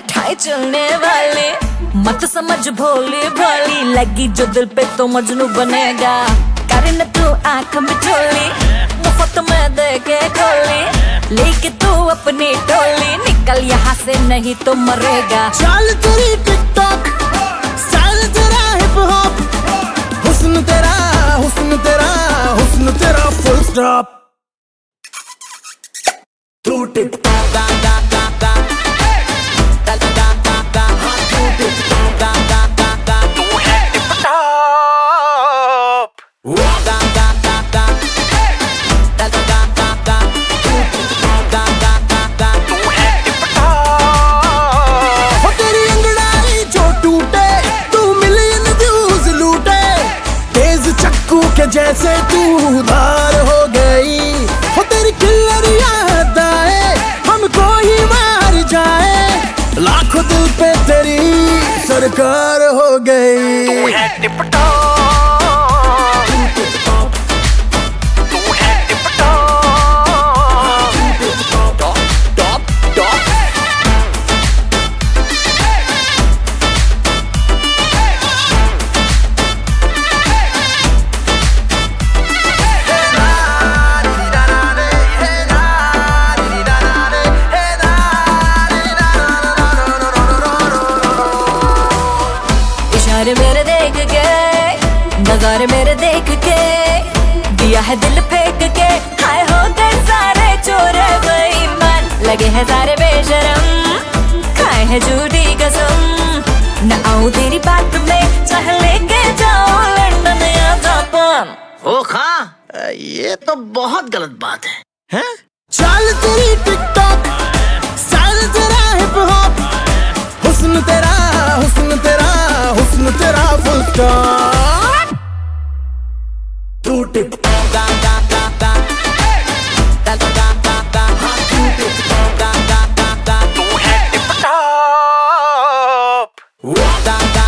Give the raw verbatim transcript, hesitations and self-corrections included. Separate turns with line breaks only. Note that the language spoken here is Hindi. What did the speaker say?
मिठाई चलने वाली, मत समझ भोली भोली, लगी जो दिल पे तो मजनू बनेगा। करन तू आंख मिचोली, मुफ्त में दे के गोली, लेके तू अपनी टोली, निकल यहाँ से नहीं तो मरेगा।
चाल तेरी टिकटॉक, स्टाइल तेरा हिप हॉप, हुस्न तेरा हुस्न तेरा हुस्न तेरा फुल स्टॉप। तू टिकटॉक गा गा गा गा गा गा गा गा, हाँ तू टिकटॉक गा गा गा गा, तू है टिकटॉक गा गा गा गा गा गा गा गा, तू टिकटॉक गा गा गा गा, तू है टिकटॉक। हो तेरी अंगड़ाई जो टूटे, तू मिलियन व्यूज लूटे, तेज चक्कू के जैसे तू धार हो गई। हो तेरी किल्लर यादाएं हमको ही मार जाए, लाखों दिल पे तेरी सरकार हो गई। तू है टिकटॉक, तू टिकटॉक, तू है टिकटॉक, टॉप टॉप टॉप।
इशारे मेरे देख के, नजारे मेरे देख के, दिया है दिल फेंक के, हाय हो गए सारे चोर बेईमान, लगे हैं सारे बेशरम, खाए हैं झूठी कसम। न आऊं तेरी बात में, चाहे लेके जाओ लंदन या जापान।
ओ खां, ये तो बहुत गलत बात है, हैं?
चाल तेरी टिकटॉक, स्टाइल तेरा हिप हॉप, हुस्न तेरा हुस्न तेरा हुस्न तेरा फुल स्टॉप। तू टिकटॉक गा गा गा गा गा गा गा गा, हाँ तू टिकटॉक गा गा गा गा, तू है टिकटॉक गा गा